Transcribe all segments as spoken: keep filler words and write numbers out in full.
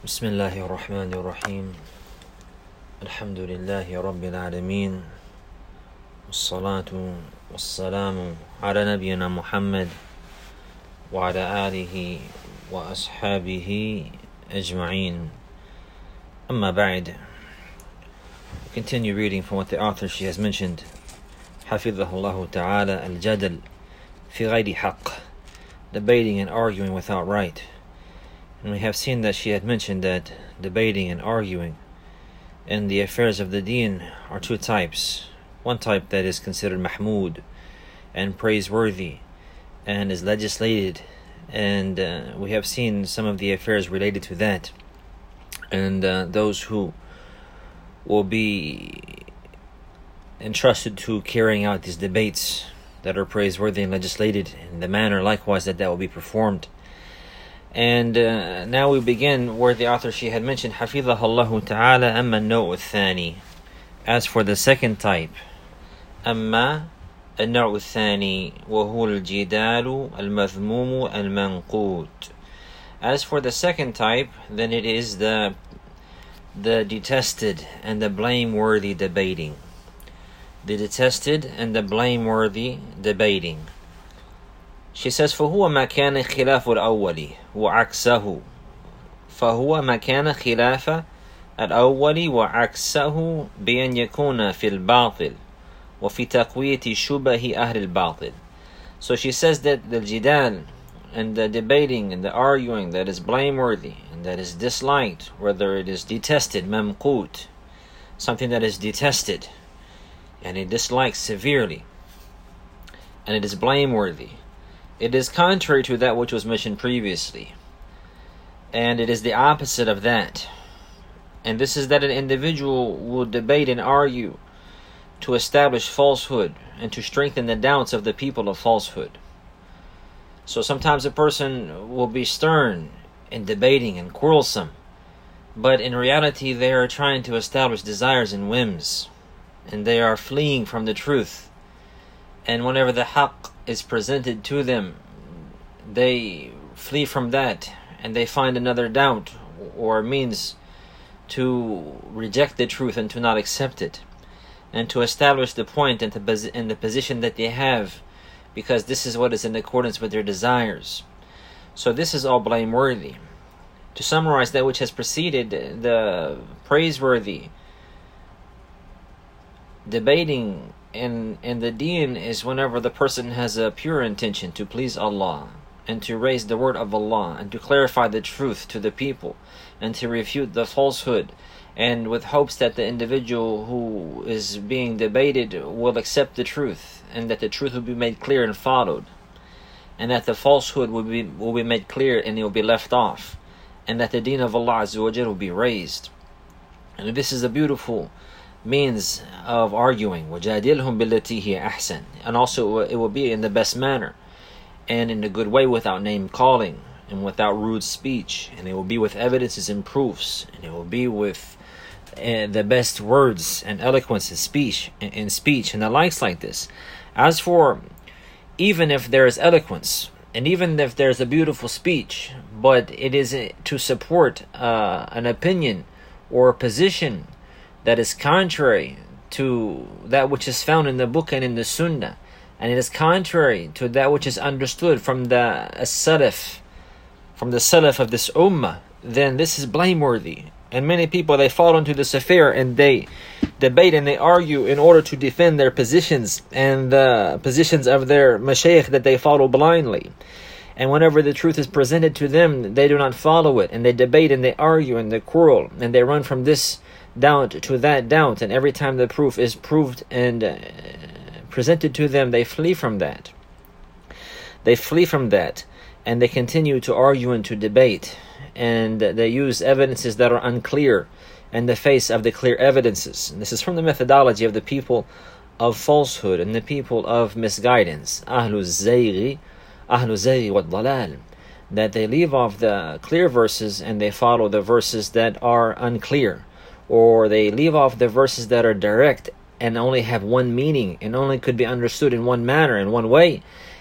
بسم الله الرحمن الرحيم الحمد لله رب العالمين والصلاة والسلام على نبينا محمد وعلى آله وأصحابه أجمعين. أما بعد, continue reading from what the author she has mentioned. حفظه الله تعالى الجدل في غير حق, debating and arguing without right. And we have seen that she had mentioned that debating and arguing in the affairs of the deen are two types. One type that is considered mahmood and praiseworthy and is legislated, and uh, we have seen some of the affairs related to that. And uh, those who will be entrusted to carrying out these debates that are praiseworthy and legislated in the manner likewise that that will be performed. And uh, now we begin where the author she had mentioned حفظه الله تعالى أما النوع الثاني. As for the second type, أما النوع الثاني وهو الجدال المذموم المنقوط. As for the second type, then it is the the detested and the blameworthy debating. The detested and the blameworthy debating. She says, فهو ما كان خلاف الأول وعكسه فهو ما كان خلاف الأول وعكسه بأن يكون في الباطل وفي تقوية شبه أهل الباطل. So she says that the jidal and the debating and the arguing that is blameworthy and that is disliked, whether it is detested, mamqut, something that is detested and it dislikes severely, and it is blameworthy, it is contrary to that which was mentioned previously, and it is the opposite of that. And this is that an individual will debate and argue to establish falsehood and to strengthen the doubts of the people of falsehood. So sometimes a person will be stern in debating and quarrelsome, but in reality they are trying to establish desires and whims, and they are fleeing from the truth. And whenever the haqq is presented to them, they flee from that and they find another doubt or means to reject the truth and to not accept it, and to establish the point and the, and the position that they have, because this is what is in accordance with their desires. So this is all blameworthy. To summarize that which has preceded, the praiseworthy debating in in the deen is whenever the person has a pure intention to please Allah and to raise the word of Allah and to clarify the truth to the people and to refute the falsehood, and with hopes that the individual who is being debated will accept the truth, and that the truth will be made clear and followed, and that the falsehood will be will be made clear and it will be left off, and that the deen of Allah Azza wa Jal will be raised. And this is a beautiful means of arguing. وَجَادِلْهُمْ بِالَّتِي هِيَ أَحْسَنُ. And also it will be in the best manner and in a good way, without name calling and without rude speech, and it will be with evidences and proofs, and it will be with uh, the best words and eloquence in speech in, in speech and the likes like this. As for even if there is eloquence and even if there's a beautiful speech, but it is to support uh, an opinion or a position that is contrary to that which is found in the book and in the sunnah, and it is contrary to that which is understood from the salaf, from the salaf of this ummah, then this is blameworthy. And many people, they fall into this affair and they debate and they argue in order to defend their positions and the positions of their mashayikh that they follow blindly. And whenever the truth is presented to them, they do not follow it, and they debate and they argue and they quarrel and they run from this doubt to that doubt, and every time the proof is proved and uh, presented to them, they flee from that. They flee from that, and they continue to argue and to debate, and they use evidences that are unclear in the face of the clear evidences. And this is from the methodology of the people of falsehood and the people of misguidance, أهل الزيغ أهل الزيغ والضلال, that they leave off the clear verses and they follow the verses that are unclear, or they leave off the verses that are direct and only have one meaning and only could be understood in one manner, in one way,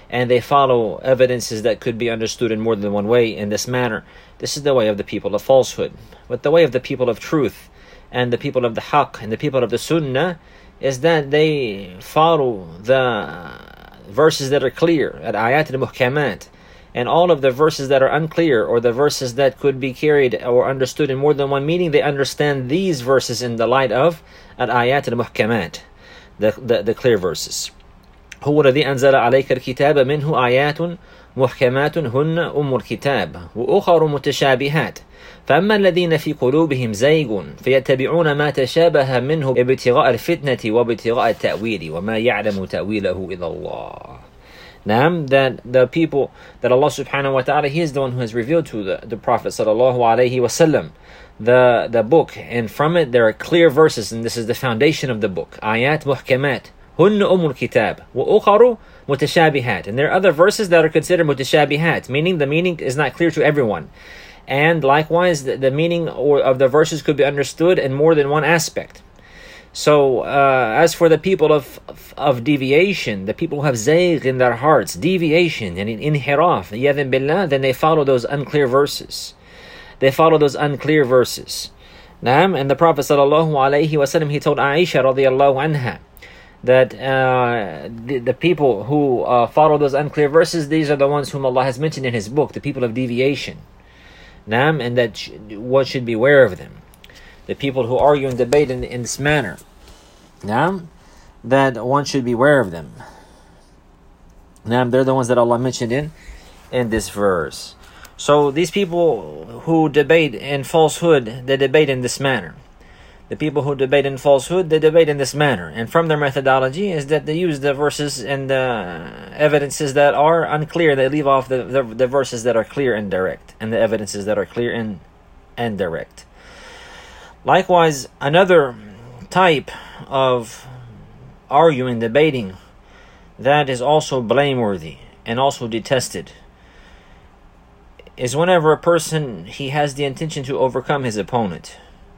and they follow evidences that could be understood in more than one way in this manner. This is the way of the people of falsehood. But the way of the people of truth and the people of the haqq and the people of the sunnah is that they follow the verses that are clear, at ayat al-muhkamat, and all of the verses that are unclear, or the verses that could be carried or understood in more than one meaning, they understand these verses in the light of al-ayat al-muhkamat, the, the, the clear verses. هو الذي أنزل عليك الكتاب منه آيات محكمات هن أم الكتاب وأخر متشابهات فأما الذين في قلوبهم زيغ فيتبعون ما تشابه منه ابتغاء الفتنة وابتغاء التأويل وما يعلم تأويله إلا الله. Now, that the people that Allah subhanahu wa ta'ala, He is the one who has revealed to the, the Prophet sallallahu alayhi wasallam the, the book, and from it there are clear verses, and this is the foundation of the book. Ayat muhkamat هن أم الكتاب وأخر متشابهات. And there are other verses that are considered mutashabihat, meaning the meaning is not clear to everyone. And likewise, the, the meaning or of the verses could be understood in more than one aspect. So, uh, as for the people of, of of deviation, the people who have zayg in their hearts, deviation and inhiraf, yadhin billah, then they follow those unclear verses. They follow those unclear verses. Naam, and the Prophet sallallahu alaihi wasallam, he told Aisha radiyallahu anha that uh, the, the people who uh, follow those unclear verses, these are the ones whom Allah has mentioned in His book, the people of deviation. Naam, and that sh- one should beware of them. The people who argue and debate in, in this manner, now, that one should beware of them. Now, they're the ones that Allah mentioned in, in this verse. So these people who debate in falsehood, they debate in this manner. The people who debate in falsehood, they debate in this manner. And from their methodology is that they use the verses and the evidences that are unclear. They leave off the, the, the verses that are clear and direct, and the evidences that are clear and, and direct. Likewise, another type of arguing, debating, that is also blameworthy and also detested, is whenever a person, he has the intention to overcome his opponent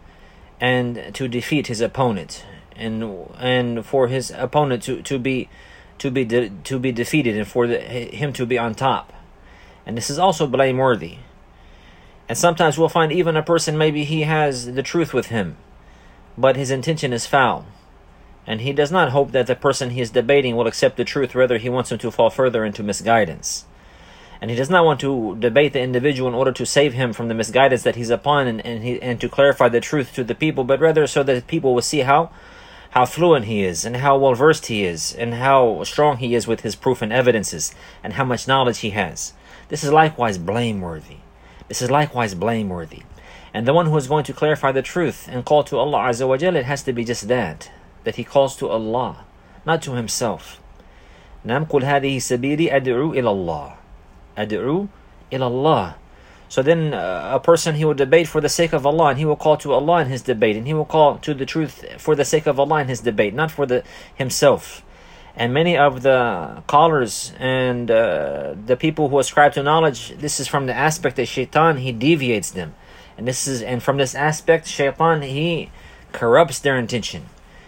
and to defeat his opponent, and and for his opponent to, to be to be de, to be defeated, and for the, him to be on top. And this is also blameworthy. And sometimes we'll find even a person, maybe he has the truth with him, but his intention is foul. And he does not hope that the person he is debating will accept the truth. Rather, he wants him to fall further into misguidance. And he does not want to debate the individual in order to save him from the misguidance that he's upon, and, and, he, and to clarify the truth to the people, but rather so that people will see how, how fluent he is, and how well-versed he is, and how strong he is with his proof and evidences, and how much knowledge he has. This is likewise blameworthy. This is likewise blameworthy. And the one who is going to clarify the truth and call to Allah Azza wa Jal, it has to be just that, that he calls to Allah, not to himself. Nam qul hadihi sabili ad'u ila Allah. Ad'u ila Allah. So then uh, a person, he will debate for the sake of Allah, and he will call to Allah in his debate, and he will call to the truth for the sake of Allah in his debate, not for the himself. And many of the callers and uh, the people who ascribe to knowledge, this is from the aspect that shaitan, he deviates them. And this is and from this aspect, shaitan, he corrupts their intention.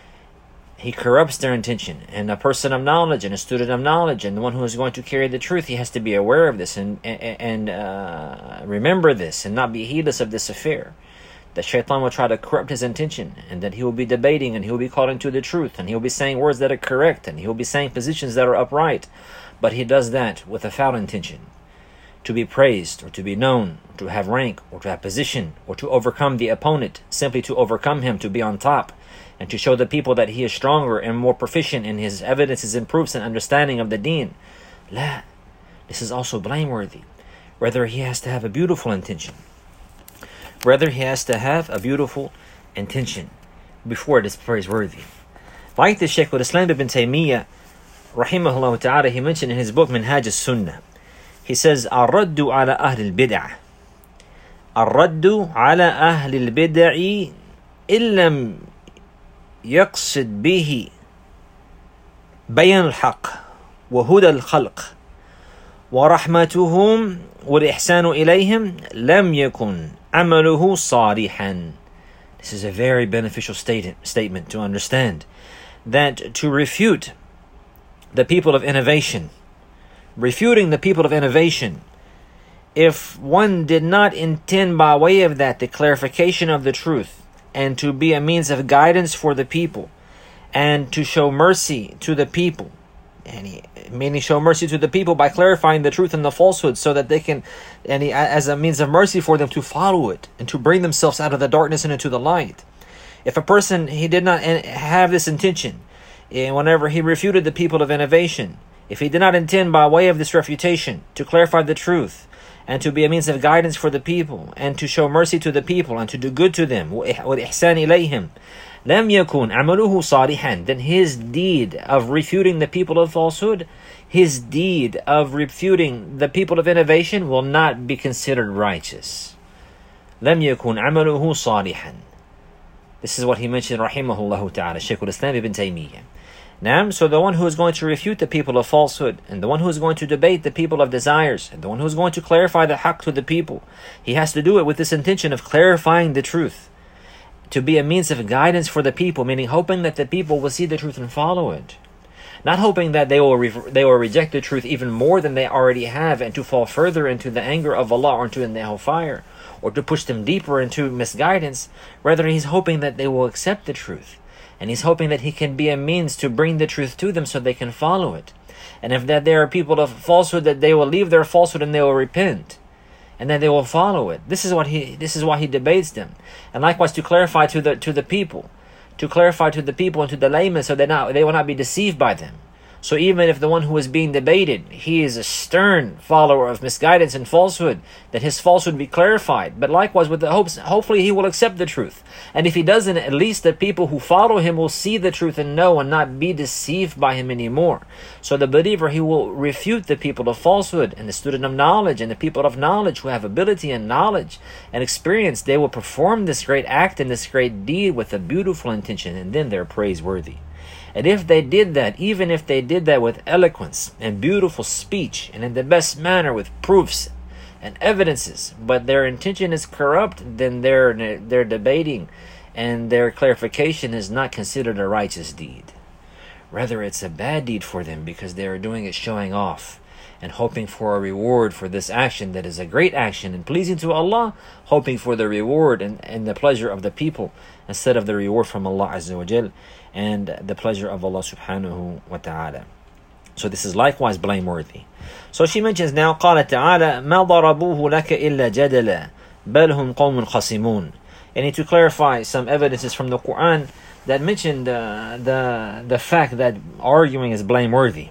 He corrupts their intention. And a person of knowledge and a student of knowledge and the one who is going to carry the truth, he has to be aware of this and, and, and uh, remember this and not be heedless of this affair. That shaitan will try to corrupt his intention, and that he will be debating, and he will be calling to the truth, and he will be saying words that are correct, and he will be saying positions that are upright. But he does that with a foul intention, to be praised, or to be known, or to have rank, or to have position, or to overcome the opponent, simply to overcome him, to be on top, and to show the people that he is stronger and more proficient in his evidences and proofs and understanding of the deen. La, this is also blameworthy. Rather, he has to have a beautiful intention. Rather, he has to have a beautiful intention before it is praiseworthy. Like the Shaykh al-Islam ibn Taymiyyah, rahimahullah ta'ala, he mentioned in his book Minhaj al-Sunnah, he says, Ar-raddu ala ahli al-bid'ah. Ar-raddu ala ahli al-bid'ah illam yaqsid bihi bayan al-haq wa huda al-khalq wa rahmatuhum wal ihsanu ilayhim lam yakun amaluhu salihan. This is a very beneficial state, statement to understand, that to refute the people of innovation, refuting the people of innovation, if one did not intend by way of that the clarification of the truth, and to be a means of guidance for the people, and to show mercy to the people, and he, meaning show mercy to the people by clarifying the truth and the falsehood, so that they can, and he, as a means of mercy for them to follow it and to bring themselves out of the darkness and into the light. If a person, he did not have this intention, and whenever he refuted the people of innovation, if he did not intend by way of this refutation to clarify the truth, and to be a means of guidance for the people, and to show mercy to the people, and to do good to them, وَإِحْسَانِ إِلَيْهِمْ لَمْ يَكُنْ عَمَلُهُ صَالِحًا, then his deed of refuting the people of falsehood, his deed of refuting the people of innovation will not be considered righteous. لَمْ يَكُنْ عَمَلُهُ صَالِحًا. This is what he mentioned, rahimahullah ta'ala, Shaykh al-Islam ibn Taymiyyah. Now, so the one who is going to refute the people of falsehood, and the one who is going to debate the people of desires, and the one who is going to clarify the haqq to the people, he has to do it with this intention of clarifying the truth, to be a means of guidance for the people, meaning hoping that the people will see the truth and follow it. Not hoping that they will re- they will reject the truth even more than they already have, and to fall further into the anger of Allah or into the hellfire, or to push them deeper into misguidance. Rather, he's hoping that they will accept the truth. And he's hoping that he can be a means to bring the truth to them so they can follow it. And if that there are people of falsehood, that they will leave their falsehood and they will repent. And then they will follow it. This is what he this is why he debates them. And likewise to clarify to the to the people. To clarify to the people and to the laymen, so that not they will not be deceived by them. So even if the one who is being debated, he is a stern follower of misguidance and falsehood, that his falsehood be clarified. But likewise with the hopes, hopefully he will accept the truth. And if he doesn't, at least the people who follow him will see the truth and know and not be deceived by him anymore. So the believer, he will refute the people of falsehood and the student of knowledge and the people of knowledge who have ability and knowledge and experience. They will perform this great act and this great deed with a beautiful intention, and then they're praiseworthy. And if they did that, even if they did that with eloquence and beautiful speech and in the best manner with proofs and evidences, but their intention is corrupt, then their their debating and their clarification is not considered a righteous deed. Rather, it's a bad deed for them, because they are doing it showing off and hoping for a reward for this action that is a great action and pleasing to Allah, hoping for the reward and, and the pleasure of the people instead of the reward from Allah Azza wa Jal and the pleasure of Allah subhanahu wa ta'ala. So this is likewise blameworthy. So she mentions now, قال تعالى ما ضربوه لك إلا جدلا بل هم قوم خصمون. And to clarify some evidences from the Quran that mentioned uh, the the fact that arguing is blameworthy.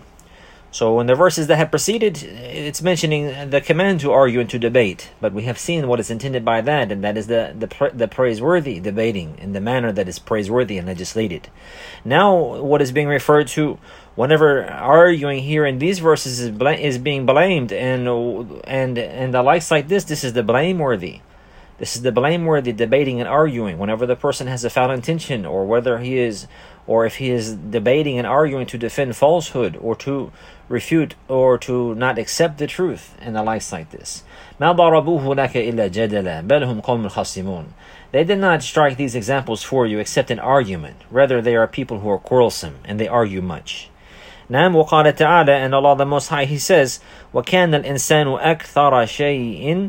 So in the verses that have preceded, it's mentioning the command to argue and to debate. But we have seen what is intended by that, and that is the, the, pra- the praiseworthy debating in the manner that is praiseworthy and legislated. Now, what is being referred to whenever arguing here in these verses is, bla- is being blamed, and, and, and the likes like this, this is the blameworthy. This is the blameworthy debating and arguing whenever the person has a foul intention, or whether he is, or if he is debating and arguing to defend falsehood, or to refute, or to not accept the truth, and the likes like this. مَا ضَرَبُوهُ لَكَ إِلَّا جَدَلًا بَلْ هُمْ قَوْمٌ خَصِمُونَ. They did not strike these examples for you except in argument. Rather, they are people who are quarrelsome, and they argue much. نعم وقال تعالى, and Allah the Most High, He says, وَكَانَ الْإِنسَانُ أَكْثَرَ شَيْءٍ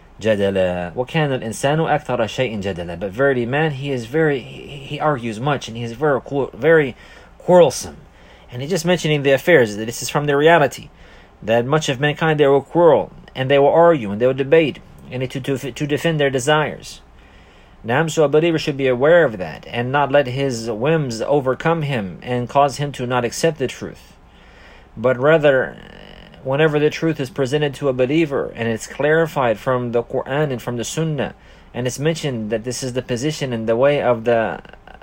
جَدَلًا وَكَانَ الْإِنسَانُ أَكْثَرَ شَيْءٍ جَدَلًا. But verily, man, he is very, he, he argues much, and he is very, very quarrelsome. And he's just mentioning the affairs, that this is from the reality, that much of mankind, they will quarrel, and they will argue, and they will debate, and to, to, to defend their desires. Now, so a believer should be aware of that, and not let his whims overcome him, and cause him to not accept the truth. But rather, whenever the truth is presented to a believer, and it's clarified from the Quran and from the Sunnah, and it's mentioned that this is the position and the way of the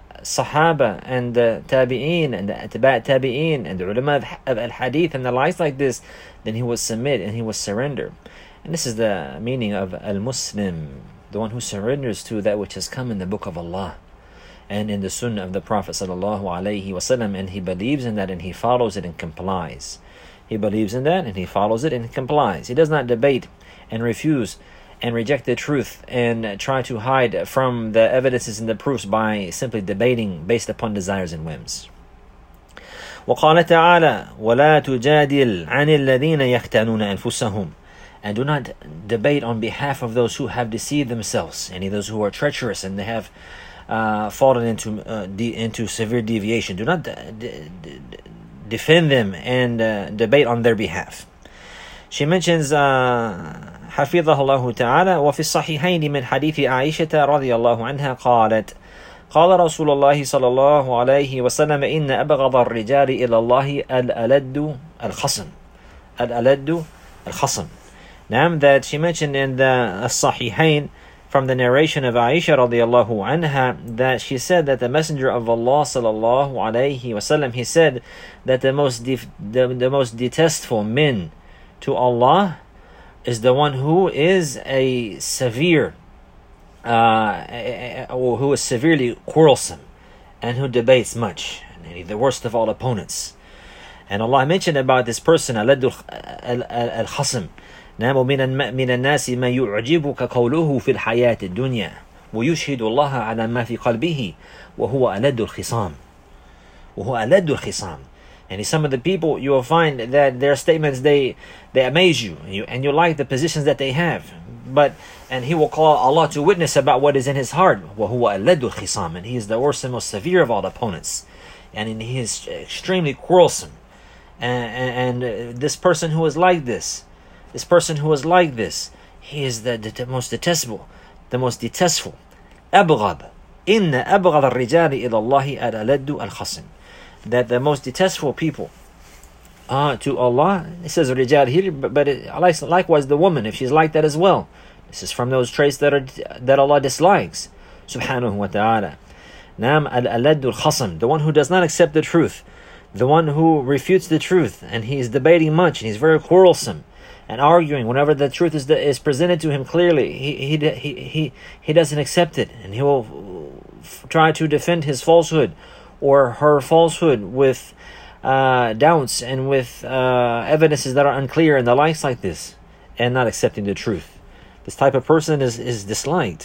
Sahaba and the Tabi'een and the Atba' Tabi'een and the ulama of al-Hadith and the likes like this, then he will submit and he will surrender. And this is the meaning of al-Muslim, the one who surrenders to that which has come in the book of Allah and in the Sunnah of the Prophet sallallahu alaihi wasallam, and he believes in that and he follows it and complies. He believes in that and he follows it and complies. He does not debate and refuse and reject the truth and try to hide from the evidences and the proofs by simply debating based upon desires and whims. وقال تعالى ولا تجادل عن الذين يختانون أنفسهم. And do not debate on behalf of those who have deceived themselves, any of those who are treacherous and they have uh, fallen into uh, de- into severe deviation. Do not de- de- defend them and uh, debate on their behalf. She mentions uh, حفظه الله تعالى وفي الصحيحين من حديث عائشة رضي الله عنها قالت قال رسول الله صلى الله عليه وسلم إن أبغض الرجال إلى الله الألد الخصم الألد الخصم. Now that she mentioned in the Sahihain from the narration of Aisha radiallahu anha that she said that the Messenger of Allah sallallahu alayhi wasallam, he said that the most def- the, the most detestful men to Allah is the one who is a severe uh, or who is severely quarrelsome and who debates much, and the worst of all opponents. And Allah mentioned about this person ألد الخصم. نعم من من الناس ما يعجبك قوله في الحياة الدنيا ويشهد الله على ما في قلبه وهو ألد الخصام وهو ألد الخصام. And some of the people, you will find that their statements, they they amaze you, and you and you like the positions that they have. But and he will call Allah to witness about what is in his heart. وهو ألد الخصام, and he is the worst and most severe of all opponents, and he is extremely quarrelsome. And, and, and this person who is like this. This person who is like this, he is the, the, the most detestable, the most detestful. أبغض إن أبغض الرجال إلى الله الألد الخصم. That the most detestful people uh, to Allah, it says الرجال here, but, but it, likewise the woman, if she's like that as well. This is from those traits that are that Allah dislikes, subhanahu wa ta'ala. Nam al-alad al-khasam, the one who does not accept the truth, the one who refutes the truth, and he is debating much, and he's very quarrelsome. And arguing whenever the truth is is presented to him clearly, he he he he, he doesn't accept it, and he will f- try to defend his falsehood or her falsehood with uh, doubts and with uh, evidences that are unclear and the likes like this, and not accepting the truth. This type of person is is disliked.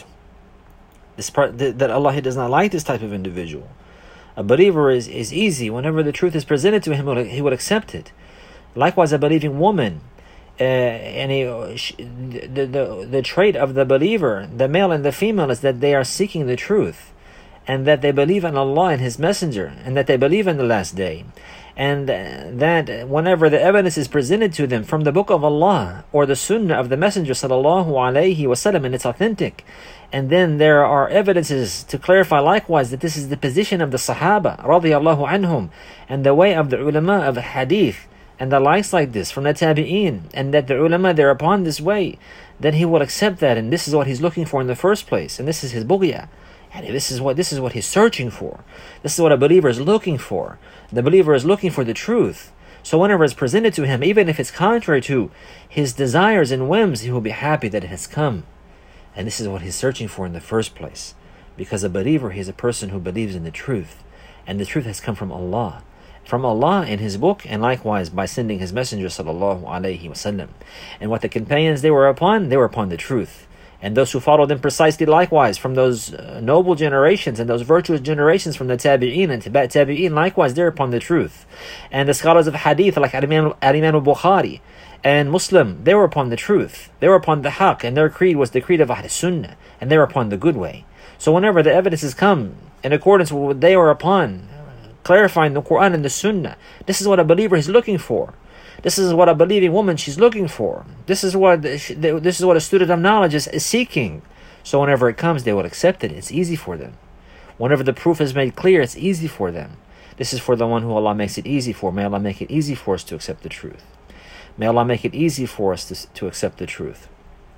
This part th- that Allah does not like this type of individual. A believer is is easy whenever the truth is presented to him, he would accept it. Likewise, a believing woman. Uh, and he, the, the the trait of the believer, the male and the female, is that they are seeking the truth, and that they believe in Allah and His Messenger, and that they believe in the last day, and that whenever the evidence is presented to them from the Book of Allah or the Sunnah of the Messenger sallallahu alaihi wasallam, and it's authentic, and then there are evidences to clarify likewise that this is the position of the Sahaba radiyallahu anhum, and the way of the ulama of Hadith, and the likes like this from the tabi'een, and that the ulama, they're upon this way, then he will accept that, and this is what he's looking for in the first place, and this is his bughya, and this is what this is what he's searching for. This is what a believer is looking for. The believer is looking for the truth. So whenever it's presented to him, even if it's contrary to his desires and whims, he will be happy that it has come. And this is what he's searching for in the first place, because a believer, he is a person who believes in the truth, and the truth has come from Allah. From Allah in His book, and likewise by sending His Messenger sallallahu alaihi wasallam. And what the companions they were upon, they were upon the truth. And those who followed them precisely likewise from those uh, noble generations and those virtuous generations from the tabi'een and tabi'een tabi'een, likewise they're upon the truth. And the scholars of hadith like Al-Imam al-Bukhari and Muslim, they were upon the truth. They were upon the haqq, and their creed was the creed of Ahl Sunnah, and they were upon the good way. So whenever the evidences come in accordance with what they were upon, clarifying the Quran and the Sunnah, this is what a believer is looking for. This is what a believing woman she's looking for. This is what this is what a student of knowledge is, is seeking. So whenever it comes, they will accept it. It's easy for them. Whenever the proof is made clear, it's easy for them. This is for the one who Allah makes it easy for. May Allah make it easy for us to accept the truth. May Allah make it easy for us to, to accept the truth.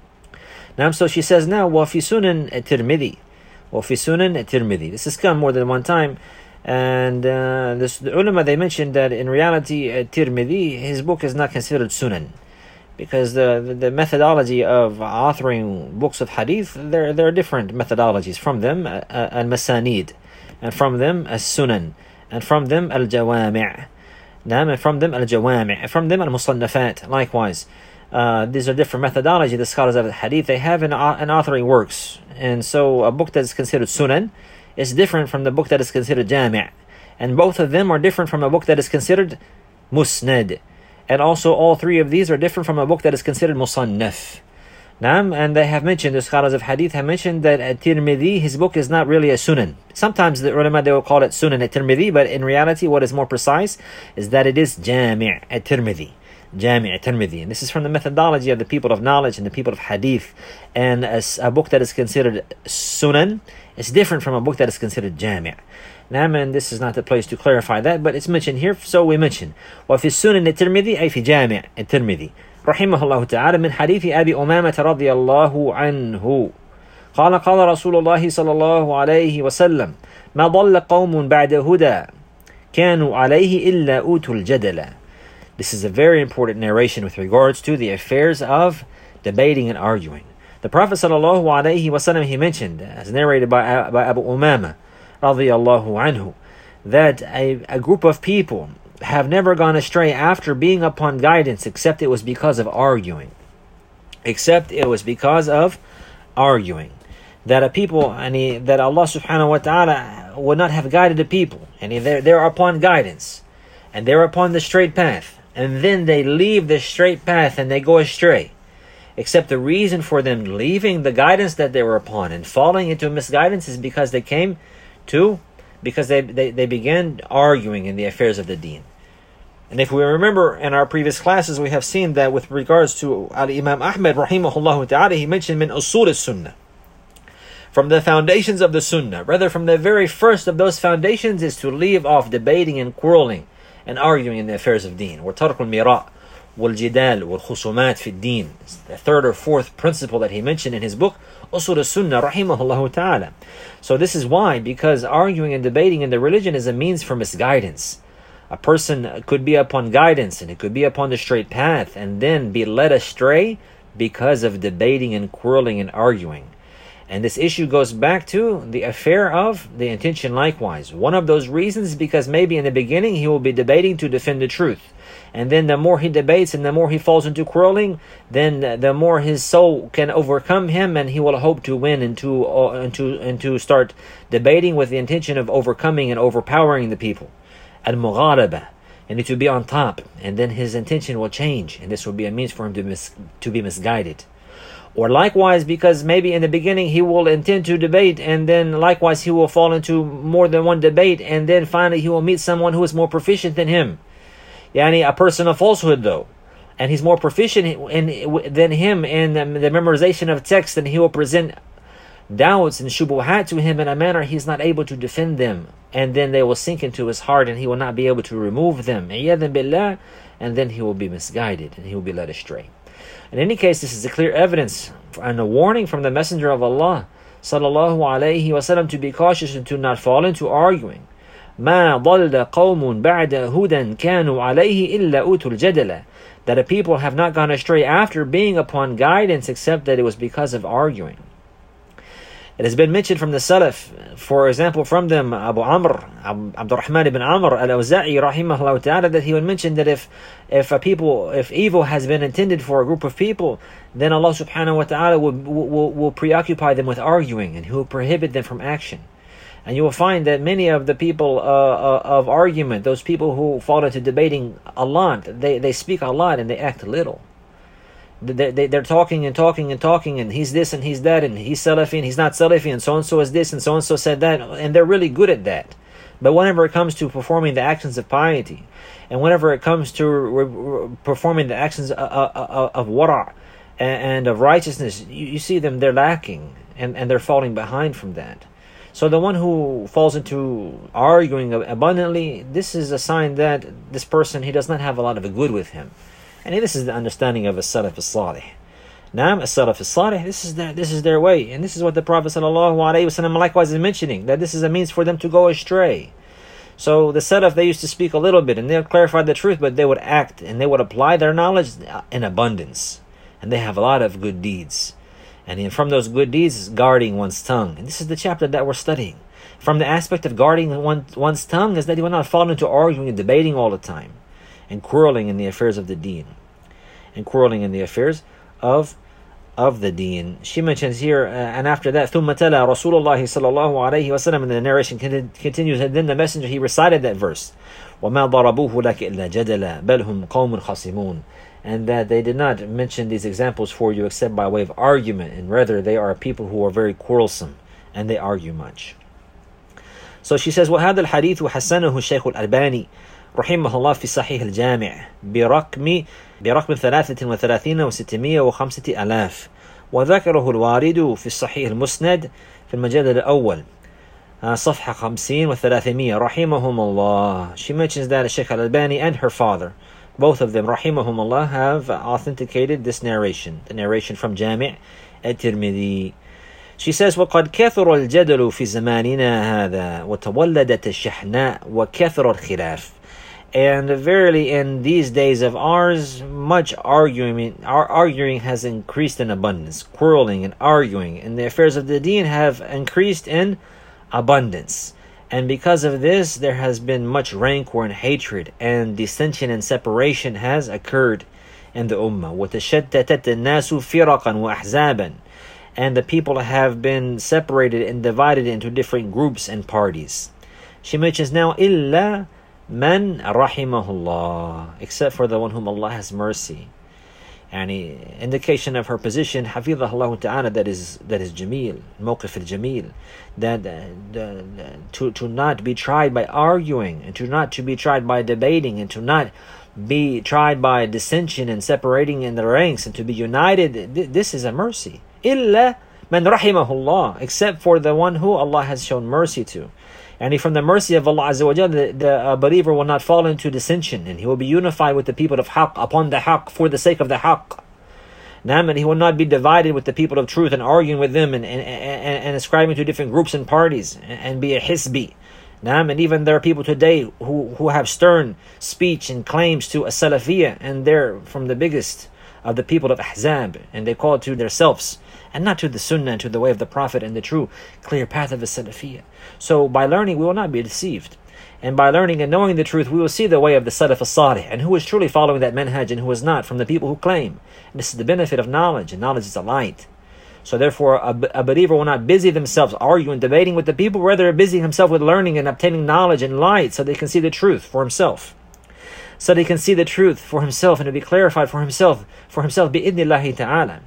Now, so she says now, وَفِي سُنَنْ التِّرْمِذِي وَفِي سُنَنْ التِّرْمِذِي. This has come more than one time. And uh, this, the ulama, they mentioned that in reality, uh, Tirmidhi, his book is not considered sunan, because the, the, the methodology of authoring books of hadith, there, there are different methodologies. From them, uh, al-masanid, and from them, as-sunan, and from them, al-jawami', and from them, al-jawami', and from them, al-musannafat, likewise. Uh, these are different methodology. The scholars of the hadith, they have in, uh, in authoring works. And so a book that is considered sunan is different from the book that is considered jami'. And both of them are different from a book that is considered musnad. And also all three of these are different from a book that is considered musannaf. Naam, and they have mentioned, the scholars of hadith have mentioned that at-Tirmidhi, his book is not really a sunan. Sometimes the ulama, they will call it sunan at-Tirmidhi, but in reality what is more precise is that it is jami' at-Tirmidhi. Jami' at-Tirmidhi. And this is from the methodology of the people of knowledge and the people of hadith. And a, a book that is considered sunan is different from a book that is considered jami'. Naam, and this is not the place to clarify that, but it's mentioned here, so we mention. وفي السنن الترمذي أي في جامع الترمذي رحمه الله تعالى من حديث أبي أمامة رضي الله عنه قال قال رسول الله صلى الله عليه وسلم ما ضل قوم بعد هدى كانوا عليه إلا أوتوا الجدل. This is a very important narration with regards to the affairs of debating and arguing. The Prophet sallallahu alaihi wasallam, he mentioned, as narrated by, by Abu Umama radiyallahu anhu, that a, a group of people have never gone astray after being upon guidance except it was because of arguing. Except it was because of arguing. That a people, and he, that Allah subhanahu wa ta'ala would not have guided the people. And he, they're, they're upon guidance. And they're upon the straight path. And then they leave the straight path and they go astray. Except the reason for them leaving the guidance that they were upon and falling into misguidance is because they came to because they, they, they began arguing in the affairs of the deen. And if we remember in our previous classes, we have seen that with regards to Al-Imam Ahmad rahimahullah ta'ala, he mentioned min usul as-sunnah, from the foundations of the sunnah. Rather, from the very first of those foundations is to leave off debating and quarreling and arguing in the affairs of deen. Wa tark al-mira' wal-jidal wal-khusumat fi ad-din. The third or fourth principle that he mentioned in his book Usul as-Sunnah rahimahullah ta'ala. So this is why, because arguing and debating in the religion is a means for misguidance. A person could be upon guidance and it could be upon the straight path and then be led astray because of debating and quarreling and arguing. And this issue goes back to the affair of the intention likewise. One of those reasons is because maybe in the beginning he will be debating to defend the truth. And then the more he debates and the more he falls into quarreling, then the more his soul can overcome him and he will hope to win and to, uh, and to, and to start debating with the intention of overcoming and overpowering the people. Al-Mughalaba, and to be on top. And then his intention will change and this will be a means for him to, mis- to be misguided. Or likewise, because maybe in the beginning he will intend to debate and then likewise he will fall into more than one debate and then finally he will meet someone who is more proficient than him. Yani a person of falsehood though. And he's more proficient in, than him in the memorization of text, and he will present doubts and shubuhat to him in a manner he's not able to defend them. And then they will sink into his heart and he will not be able to remove them. And then he will be misguided and he will be led astray. In any case, this is a clear evidence and a warning from the Messenger of Allah sallallahu alayhi wasallam to be cautious and to not fall into arguing. ما ضل قوم بعد هدى كانوا عليه إلا أوتوا الجدل. That a people have not gone astray after being upon guidance except that it was because of arguing. It has been mentioned from the Salaf, for example, from them, Abu Amr, Abdurrahman ibn Amr al-Awza'i rahimahullah ta'ala, that he would mention that if if a people, if evil has been intended for a group of people, then Allah subhanahu wa ta'ala will, will, will preoccupy them with arguing and He will prohibit them from action. And you will find that many of the people uh, uh, of argument, those people who fall into debating a lot, they, they speak a lot and they act little. They, they, they're talking and talking and talking and he's this and he's that and he's Salafi and he's not Salafi and so-and-so is this and so-and-so said that, and they're really good at that. But whenever it comes to performing the actions of piety and whenever it comes to re- re- performing the actions of, of, of wara' and of righteousness, you, you see them, they're lacking and, and they're falling behind from that. So the one who falls into arguing abundantly, this is a sign that this person, he does not have a lot of a good with him. And this is the understanding of a Salaf as-Salih. Naam, a Salaf as-Salih, this is their this is their way. And this is what the Prophet sallallahu alaihi wasallam likewise is mentioning, that this is a means for them to go astray. So the Salaf, they used to speak a little bit and they'll clarify the truth, but they would act and they would apply their knowledge in abundance. And they have a lot of good deeds. And from those good deeds is guarding one's tongue. And this is the chapter that we're studying. From the aspect of guarding one, one's tongue is that you will not fall into arguing and debating all the time. And quarreling in the affairs of the deen. And quarreling in the affairs of of the deen. She mentions here, uh, and after that, ثُمَّ تَلَى رَسُولُ اللَّهِ صَلَّى اللَّهُ عَلَيْهِ وَسَلَّمَ, and the narration continues, and then the messenger, he recited that verse, وَمَا ضَرَبُوهُ لَكَ إِلَّا جَدَلًا بَلْ هُمْ قَوْمٌ خَصِمُونَ, and that they did not mention these examples for you except by way of argument, and rather they are people who are very quarrelsome, and they argue much. So she says, وَهَذَا الْحَدِيثُ حَسَّنَهُ الشَّيْخُ الْأَلْبَانِي رحمه الله في صحيح الجامع برقم برقم ثلاثة وثلاثين وستمائة وخمسة آلاف، وذكره الوارد في الصحيح المسند في المجلد الأول صفحة خمسين وثلاثمائة رحمهم الله. She mentions that Sheikh Al-Albani and her father, both of them, رحمهم الله, have authenticated this narration, the narration from Jami' at-Tirmidhi. She says, وَقَدْ كَثُرَ الْجَدَلُ فِي زَمَانِنَا هَذَا وَتَوَلَّدَتِ الشَّحْنَاء وَكَثُرَ الْخِلَافِ. And verily in these days of ours, much arguing, arguing has increased in abundance. Quarreling and arguing and the affairs of the deen have increased in abundance. And because of this, there has been much rancor and hatred, and dissension and separation has occurred in the ummah. وَتَشَتَّتَتِ النَّاسُ فِرَقًا وَأَحْزَابًا. And the people have been separated and divided into different groups and parties. She mentions now, إِلَّا مَنْ رَحِمَهُ اللَّهِ, except for the one whom Allah has mercy. And an indication of her position, حفظها الله تعالى, that is that is jameel, موقف الجميل, that uh, to to not be tried by arguing, and to not to be tried by debating, and to not be tried by dissension and separating in the ranks, and to be united. This is a mercy. إِلَّا مَنْ رَحِمَهُ اللَّهِ, except for the one who Allah has shown mercy to. And from the mercy of Allah Azza wa Jalla, the, the uh, believer will not fall into dissension, and he will be unified with the people of haqq, upon the haqq, for the sake of the haqq. Naam, and he will not be divided with the people of truth and arguing with them and, and, and, and ascribing to different groups and parties and, and be a hisbi. Naam, and even there are people today who, who have stern speech and claims to a salafiyah, and they're from the biggest of the people of Ahzab, and they call to themselves and not to the sunnah and to the way of the Prophet and the true clear path of the salafiyah. So by learning, we will not be deceived. And by learning and knowing the truth, we will see the way of the Salaf as-Salih, and who is truly following that manhaj and who is not, from the people who claim. And this is the benefit of knowledge, and knowledge is a light. So therefore, a, a believer will not busy themselves arguing, debating with the people, rather busy himself with learning and obtaining knowledge and light, so they can see the truth for himself. So they can see the truth for himself, and to be clarified for himself, for himself, bi-idnillahi ta'ala.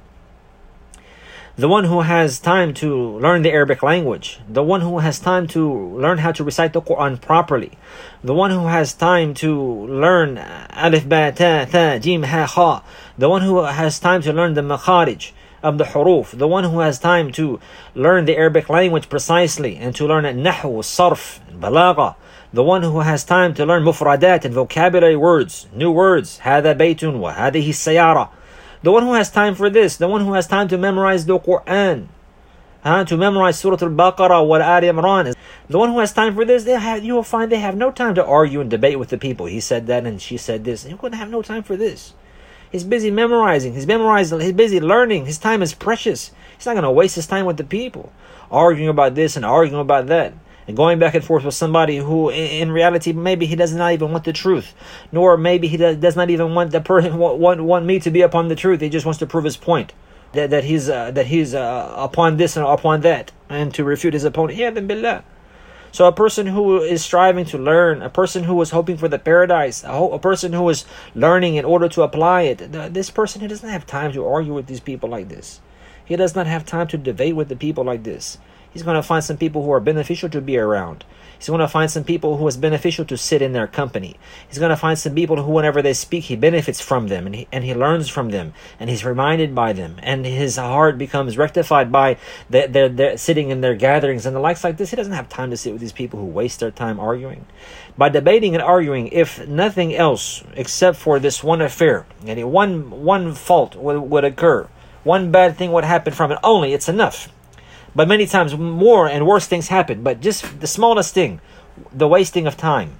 The one who has time to learn the Arabic language, the one who has time to learn how to recite the Quran properly, the one who has time to learn alif, ba, ta, tha, jim, ha, kha, the one who has time to learn the makharij of the huruf, the one who has time to learn the Arabic language precisely and to learn nahu, sarf, balagha, the one who has time to learn mufradat and vocabulary words, new words, هذا بيت وهذه السيارة. The one who has time for this, the one who has time to memorize the Quran, huh? to memorize Surah Al-Baqarah wa Al Imran, the one who has time for this, they have, you will find they have no time to argue and debate with the people. He said that and she said this. He wouldn't have no time for this. He's busy memorizing, he's memorizing, he's busy learning. His time is precious. He's not going to waste his time with the people, arguing about this and arguing about that, and going back and forth with somebody who in reality maybe he does not even want the truth, nor maybe he does not even want the person want, want me to be upon the truth. He just wants to prove his point, that, that he's uh, that he's uh, upon this and upon that, and to refute his opponent. Yeah, then billah. So a person who is striving to learn, a person who is hoping for the paradise, a, ho- a person who is learning in order to apply it, the, this person, he doesn't have time to argue with these people like this. He does not have time to debate with the people like this. He's going to find some people who are beneficial to be around. He's going to find some people who is beneficial to sit in their company. He's going to find some people who, whenever they speak, he benefits from them, and he, and he learns from them, and he's reminded by them, and his heart becomes rectified by their, their, their sitting in their gatherings and the likes like this. He doesn't have time to sit with these people who waste their time arguing. By debating and arguing, if nothing else except for this one affair, and one, one fault would, would occur, one bad thing would happen from it only, it's enough. But many times more and worse things happen. But just the smallest thing, the wasting of time.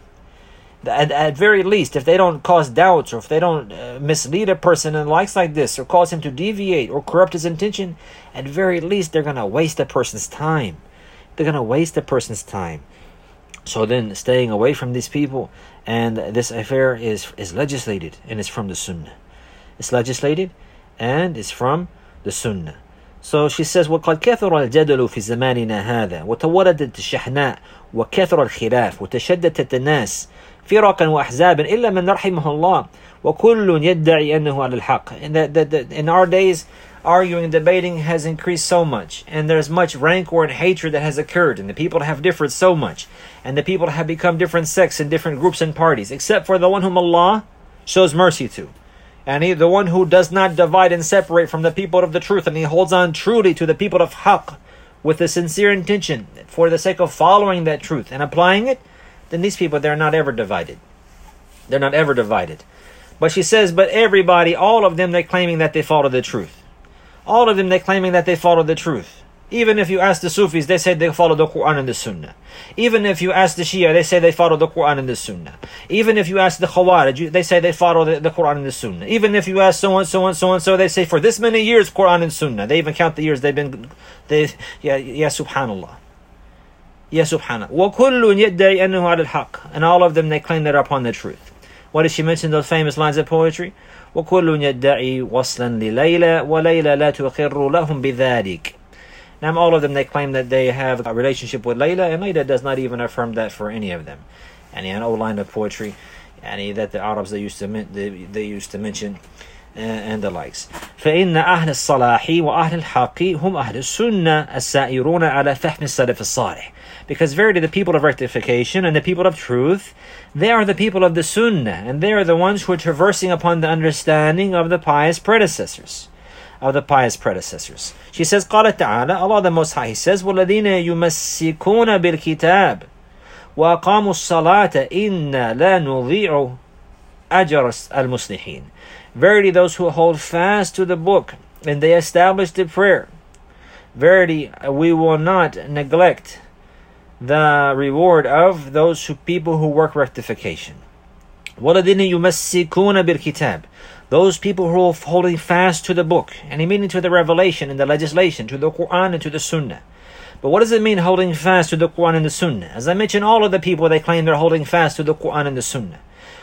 At, at very least, if they don't cause doubts, or if they don't uh, mislead a person and likes like this, or cause him to deviate, or corrupt his intention, at very least they're going to waste a person's time. They're going to waste a person's time. So then staying away from these people, and this affair is, is legislated, and it's from the Sunnah. It's legislated, and it's from the Sunnah. So she says, وَقَدْ كَثُرَ الْجَدَلُ فِي زَمَانِنَا هَذَا وَتَوَرَدَتِ الشَّحْنَاء وَكَثُرَ الْخِلَافُ وَتَشَدَّدَتِ النَّاسِ فِرَقًا وَأَحْزَابًا إِلَّا مَنْ رَحِمَهُ اللَّهُ وَكُلٌّ يَدَّعِي أَنَّهُ عَلَى الْحَقِّ. In, that, that, that, in our days, arguing and debating has increased so much, and there's much rancor and hatred that has occurred, and the people have differed so much, and the people have become different sects and different groups and parties, except for the one whom Allah shows mercy to. And he, the one who does not divide and separate from the people of the truth, and he holds on truly to the people of haqq with a sincere intention for the sake of following that truth and applying it, then these people, they're not ever divided. They're not ever divided. But she says, but everybody, all of them, they're claiming that they follow the truth. All of them, they're claiming that they follow the truth. Even if you ask the Sufis, they say they follow the Quran and the Sunnah. Even if you ask the Shia, they say they follow the Quran and the Sunnah. Even if you ask the Khawarij, they say they follow the, the Quran and the Sunnah. Even if you ask so and so and so and so, they say for this many years Quran and Sunnah. They even count the years they've been. They, yeah, yeah, Subhanallah. Yeah, Subhanallah. وَكُلٌّ يَدَّعِي أَنَّهُ عَلَى الْحَقِّ. And all of them, they claim they're upon the truth. What does she mention? Those famous lines of poetry. وَكُلٌّ يَدَّعِي وَصْلًا لِلَيْلَى وَلَيْلَى لَا تُقِرُّ لَهُمْ بِذَلِكَ. Now, all of them, they claim that they have a relationship with Layla, and Layla does not even affirm that for any of them. And an old line of poetry, and that the Arabs they used to they, they used to mention, uh, and the likes. فإن أهل الصلاح وأهل الحق هم أهل السنة السائرون على فهم السلف الصالح. Because verily, the people of rectification and the people of truth, they are the people of the Sunnah, and they are the ones who are traversing upon the understanding of the pious predecessors. Of the pious predecessors. She says, قال تعالى, Allah the Most High, He says, وَالَّذِينَ يُمَسِّكُونَ بِالْكِتَابِ وَأَقَامُوا الصَّلَاةَ إِنَّا لَا نُضِيعُ أَجْرَ الْمُصْلِحِينَ. Verily, those who hold fast to the book and they establish the prayer, verily, we will not neglect the reward of those who, people who work rectification. وَالَّذِينَ يُمَسِّكُونَ بِالْكِتَابِ. Those people who are holding fast to the book, and he meaning to the revelation and the legislation, to the Quran and to the Sunnah. But what does it mean holding fast to the Quran and the Sunnah? As I mentioned, all of the people, they claim they're holding fast to the Quran and the Sunnah.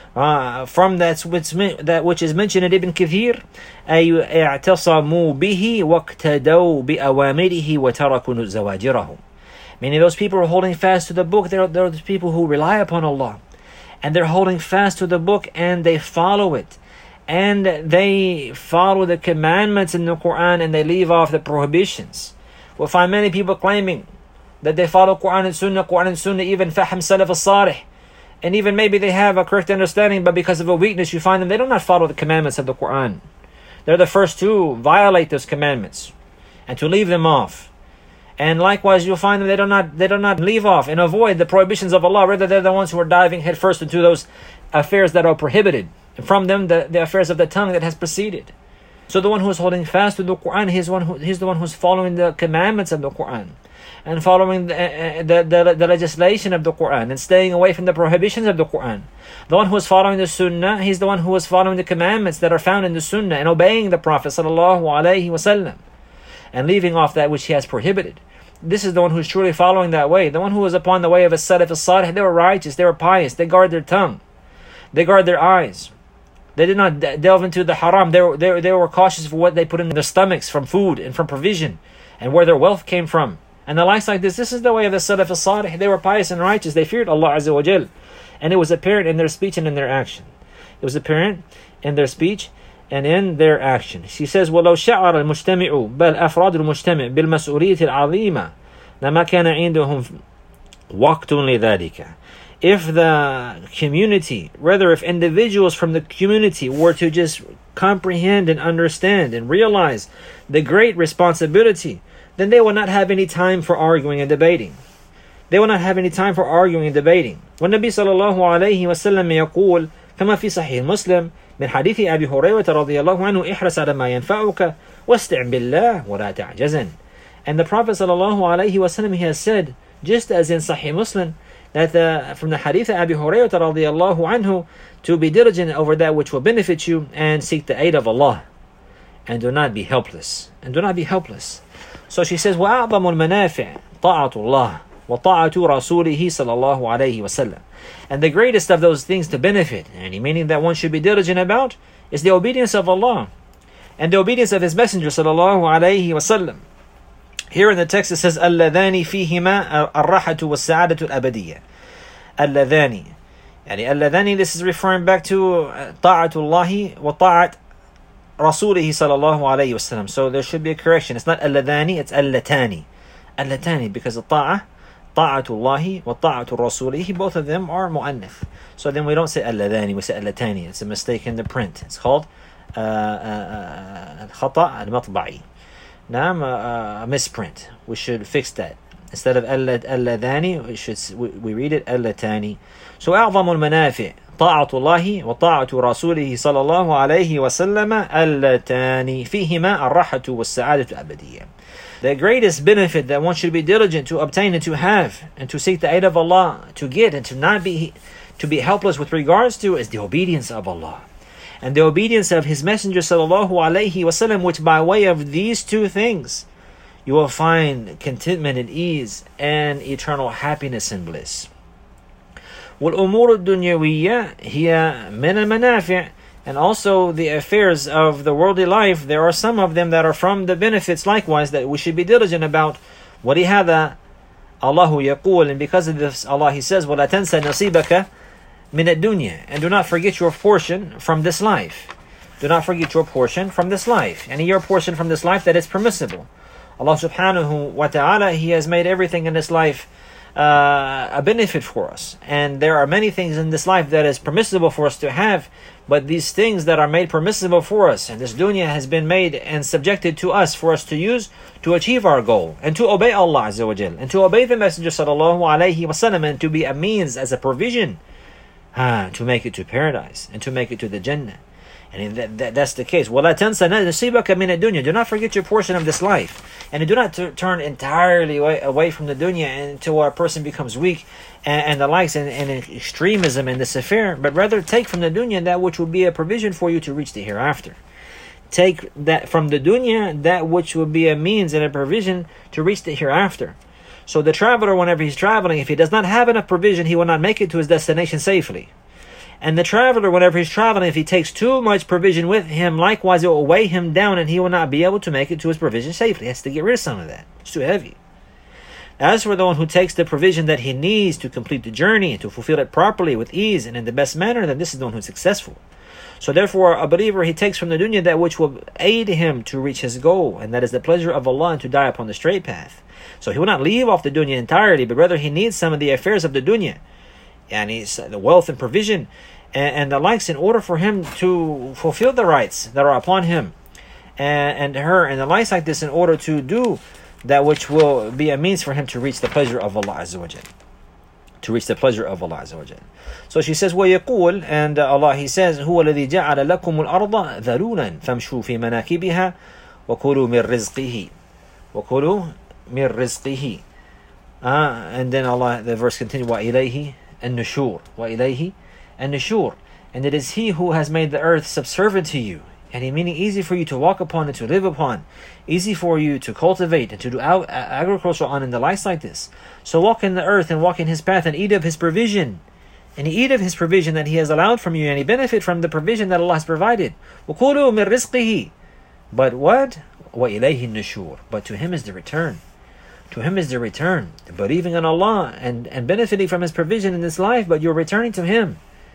Uh, from that which, that which is mentioned in Ibn Kathir, أي اعتصموا به واقتدوا بأوامره وتركوا زواجره. Meaning those people who are holding fast to the book, they're, they're the people who rely upon Allah. And they're holding fast to the book and they follow it. And they follow the commandments in the Quran and they leave off the prohibitions. We'll find many people claiming that they follow Quran and Sunnah, Quran and Sunnah, even Fahm Salaf al-Salih. And even maybe they have a correct understanding, but because of a weakness, you find them, they do not follow the commandments of the Quran. They're the first to violate those commandments and to leave them off. And likewise, you'll find them, they do not, they do not leave off and avoid the prohibitions of Allah. Rather, they're the ones who are diving headfirst into those affairs that are prohibited. And from them, the, the affairs of the tongue that has preceded. So the one who is holding fast to the Quran, he's, one who, he's the one who's following the commandments of the Quran. And following the, uh, the, the, the legislation of the Quran. And staying away from the prohibitions of the Quran. The one who is following the Sunnah, he's the one who is following the commandments that are found in the Sunnah. And obeying the Prophet sallallahu alaihi wasallam. And leaving off that which he has prohibited. This is the one who is truly following that way. The one who is upon the way of a Salaf al-Salih, they were righteous, they were pious, they guard their tongue. They guard their eyes. They did not delve into the haram. They were, they, they were cautious for what they put in their stomachs from food and from provision and where their wealth came from. And the likes like this. This is the way of the Salaf al-Salih. They were pious and righteous. They feared Allah Azza wa Jal. And it was apparent in their speech and in their action. It was apparent in their speech and in their action. She says, وَلَوْ شَعَرَ الْمُجْتَمِعُ بَلْ أَفْرَادُ الْمُجْتَمِعِ بِالْمَسْؤُولِيَّةِ الْعَظِيمَةِ لَمَا كَانَ عِنْدَهُمْ وَقْتٌ لِذَلِكَ. If the community, rather if individuals from the community were to just comprehend and understand and realize the great responsibility, then they will not have any time for arguing and debating. They will not have any time for arguing and debating. والنبي صلى الله عليه وسلم يقول كما في صحيح مسلم من حديث أبي هريرة رضي الله عنه احرص على ما ينفعك واستعن بالله ولا تعجزن. And the Prophet صلى الله عليه وسلم, he has said, just as in Sahih Muslim, that the, from the hadith of Abi Hurayrah radiallahu anhu, to be diligent over that which will benefit you and seek the aid of Allah. And do not be helpless. And do not be helpless. So she says, وَأَعْظَمُ الْمَنَافِعِ طَاعَةُ اللَّهِ وَطَاعَةُ رَسُولِهِ صَلَى اللَّهُ عَلَيْهِ وَسَلَّمَ. And the greatest of those things to benefit, and meaning that one should be diligent about, is the obedience of Allah. and the obedience of his messenger sallallahu alayhi wasallam. Here in the text it says اللذان فيهما الراحة والسعادة الأبدية. اللذان يعني اللذان, this is referring back to طاعة الله وطاعة رسوله صلى الله عليه وسلم. So there should be a correction. It's not اللذان, it's اللتان. اللتان, because the طاعة طاعة الله وطاعة رسوله, both of them are mu'annif. So then we don't say اللذان, we say اللتان. It's a mistake in the print. It's called الخطأ المطبعي. نعم, a misprint. We should fix that. Instead of اللذان, we should we read it اللتان. So أعظم المنافع طاعة الله وطاعة رسوله صلى الله عليه وسلم اللتان فيهما الراحة والسعادة الأبدية. The greatest benefit that one should be diligent to obtain and to have and to seek the aid of Allah, to get and to not be to be helpless with regards to, is the obedience of Allah and the obedience of His Messenger sallallahu alaihi wasallam, which by way of these two things you will find contentment and ease and eternal happiness and bliss. والأمور الدنيوية هي من المنافع, and also the affairs of the worldly life, there are some of them that are from the benefits likewise that we should be diligent about. ولهذا الله يقول, and because of this Allah He says ولا تنسى نصيبك من الدنيا, and do not forget your portion from this life. Do not forget your portion from this life, and your portion from this life that is permissible. Allah subhanahu wa ta'ala, He has made everything in this life uh, a benefit for us, and there are many things in this life that is permissible for us to have, but these things that are made permissible for us, and this dunya has been made and subjected to us for us to use to achieve our goal, and to obey Allah Azza wa Jal, and to obey the Messenger sallallahu alaihi wasallam, and to be a means as a provision ah, to make it to paradise, and to make it to the Jannah. And that, that, that's the case. وَلَا تَنْسَ نَصِيبَكَ مِنَ الدُّنْيَا. Do not forget your portion of this life. And do not t- turn entirely away, away from the dunya until a person becomes weak and, and the likes and, and extremism in this affair. But rather take from the dunya that which will be a provision for you to reach the hereafter. Take that from the dunya that which will be a means and a provision to reach the hereafter. So the traveler, whenever he's traveling, if he does not have enough provision, he will not make it to his destination safely. And the traveler, whenever he's traveling, if he takes too much provision with him, likewise it will weigh him down and he will not be able to make it to his provision safely. He has to get rid of some of that. It's too heavy. As for the one who takes the provision that he needs to complete the journey and to fulfill it properly with ease and in the best manner, then this is the one who's successful. So therefore, a believer, he takes from the dunya that which will aid him to reach his goal, and that is the pleasure of Allah and to die upon the straight path. So he will not leave off the dunya entirely, but rather he needs some of the affairs of the dunya, and he's the wealth and provision and, and the likes, in order for him to fulfill the rights that are upon him and, and her and the likes like this, in order to do that which will be a means for him to reach the pleasure of Allah Azza wa Jal. To reach the pleasure of Allah Azza wa Jal. So she says, وَيَقُول, and uh, Allah He says, هُوَ الَّذِي جَعَلَ لَكُمُ الْأَرْضَ ذَلُولًا فَامْشُوا فِي مَنَاكِبِهَا وَكُلُوا مِنْ رِزْقِهِ وَكُلُوا مِنْ رِزْقِهِ uh, And then Allah, the verse continues, وَإِلَيْهِ النُّشُورِ وَإِلَيْهِ النُّشُورِ And it is He who has made the earth subservient to you, and He meaning easy for you to walk upon and to live upon, easy for you to cultivate and to do ag- agriculture on, and the likes like this. So walk in the earth and walk in His path and eat of His provision. And eat of His provision that He has allowed from you, and He benefit from the provision that Allah has provided. وَكُلُوا مِنْ رِزْقِهِ But what? وَإِلَيْهِ النُّشُورِ But to Him is the return. To Him is the return. Believing in Allah and, and benefiting from His provision in this life, but you're returning to Him.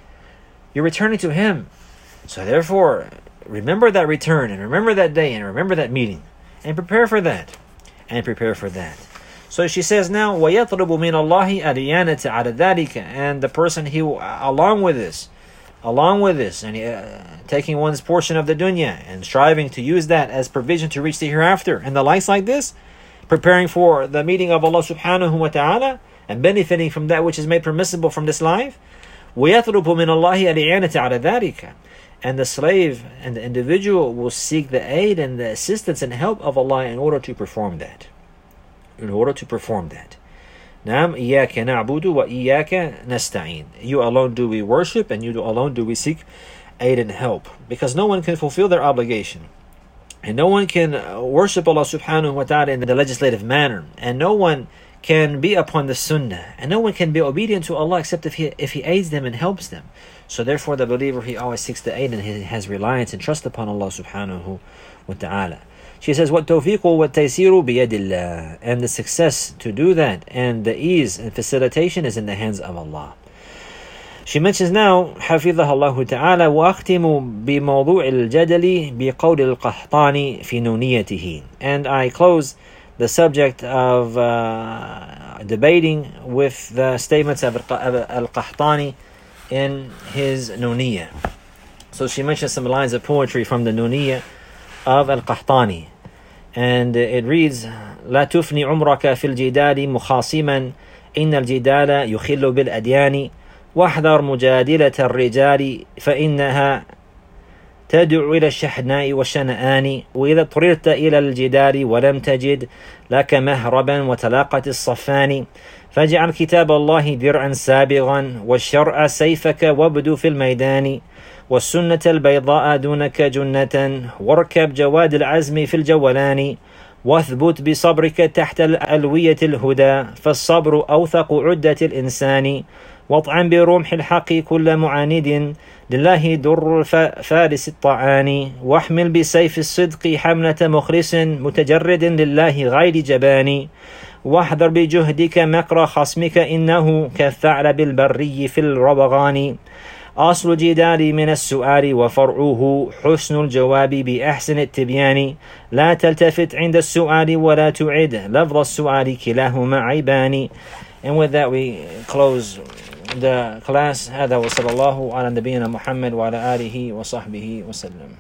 You're returning to Him. So therefore, remember that return, and remember that day, and remember that meeting, and prepare for that, and prepare for that. So she says now, وَيَطْلُبُ مِنَ اللَّهِ أَلِيَانَةَ عَلَى ذَلِكَ And the person, he along with this, along with this, and uh, taking one's portion of the dunya, and striving to use that as provision to reach the hereafter, and the likes like this, preparing for the meeting of Allah subhanahu wa ta'ala, and benefiting from that which is made permissible from this life. وَيَطْلُبُ مِنَ اللَّهِ أَلِيَانَةَ عَلَى ذَلِكَ And the slave and the individual will seek the aid and the assistance and help of Allah in order to perform that. In order to perform that. Naam, إِيَّاكَ نَعْبُدُ وَإِيَّاكَ نَسْتَعِينُ You alone do we worship, and you alone do we seek aid and help. Because no one can fulfill their obligation. And no one can worship Allah subhanahu wa ta'ala in the legislative manner. And no one can be upon the sunnah, and no one can be obedient to Allah except if he if he aids them and helps them. So therefore the believer, he always seeks the aid and he has reliance and trust upon Allah subhanahu wa ta'ala. She says, وَالتَّوْفِيقُ وَالتَّيْسِيرُ بِيَدِ اللَّهِ, and the success to do that and the ease and facilitation is in the hands of Allah. She mentions now, حفظها الله تعالى, وأختم بموضوع الجدل بقول القحطاني في نونيته. And I close the subject of uh, debating with the statements of Al-Qahtani in his Nuniyya. So she mentions some lines of poetry from the Nuniyya of Al-Qahtani. And it reads, لا تفني عمرك في الجدال مخاصما إن الجدال يخل بالأديان واحذر مجادلة الرجال فإنها تدعو إلى الشحناء والشنآن وإذا اضطررت إلى الجدال ولم تجد لك مهربا وتلاقت الصفان فاجعل كتاب الله درعا سابغا والشرع سيفك وابدو في الميدان والسنة البيضاء دونك جنة واركب جواد العزم في الجولان واثبت بصبرك تحت الألوية الهدى فالصبر أوثق عدة الإنسان واطعن برمح الحق كل معاند لله در فارس الطعان واحمل بسيف الصدق حملة مخلص متجرد لله غير جبان واحذر بجهدك مكر خصمك إنه كالثعلب البري في الروغان أصل الجدال من السؤال وفرعه حسن الجواب بأحسن التبيان لا تلتفت عند السؤال ولا تعد لفظ السؤال كلاهما عيبان. And with that we close the class. هذا وصلى الله على نبينا محمد وعلى آله وصحبه وسلم.